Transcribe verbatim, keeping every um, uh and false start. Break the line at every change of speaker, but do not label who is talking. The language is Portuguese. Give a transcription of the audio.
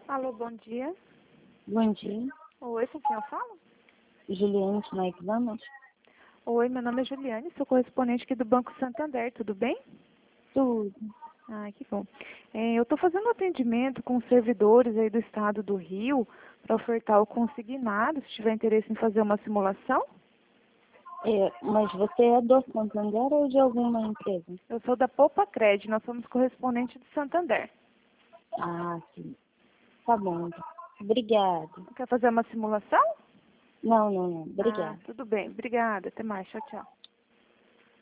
Alô, bom dia.
Bom dia,
Oi, com quem eu falo?
Juliane Mike Damas.
Oi, meu nome é Juliane, sou correspondente aqui do Banco Santander, tudo bem?
Tudo.
Ah, que bom. É, eu estou fazendo atendimento com servidores aí do estado do Rio para ofertar o consignado, se tiver interesse em fazer uma simulação.
É, mas você é do Santander ou de alguma empresa?
Eu sou da Poupa Cred, nós somos correspondente de Santander.
Ah, sim. Tá bom. Obrigada.
Quer fazer uma simulação?
Não, não, não.
Ah,
Obrigada.
tudo bem. Obrigada. Até mais. Tchau, tchau.